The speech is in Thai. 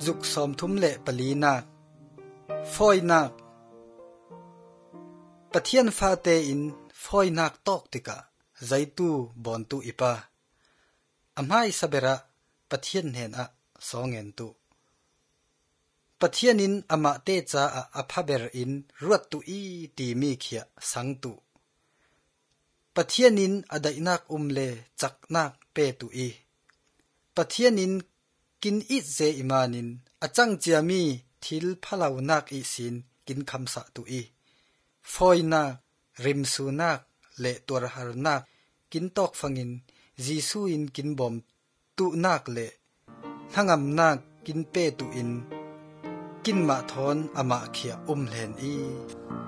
จุกสอมทุมเละปลีนักฟอยนักปะเทียนฟาเตอินฟอยนักตอกติกะใจตูบอนตูอิปาอำไห้สเบระปะเทียนเห็นอะสองเงินตูปะเทียนินอมาเตจาอะพะเบรอินรวดตุอีตีมีเขียสังตุปะเทียนินอดัยนักเลจักนักเปตุอีปะเทียนินกินอิเจอิมานินอจังเจียมีทิลพะลาวนักอีสินกินคำสะตุอีฟอยนักริมสูนักเลตัวหารนักกินตอกฟังอินจีซูอินกินบอมตุนักเลทั้งอำนักกินเปตุอินกินมาทอนอมาเขียเลนอี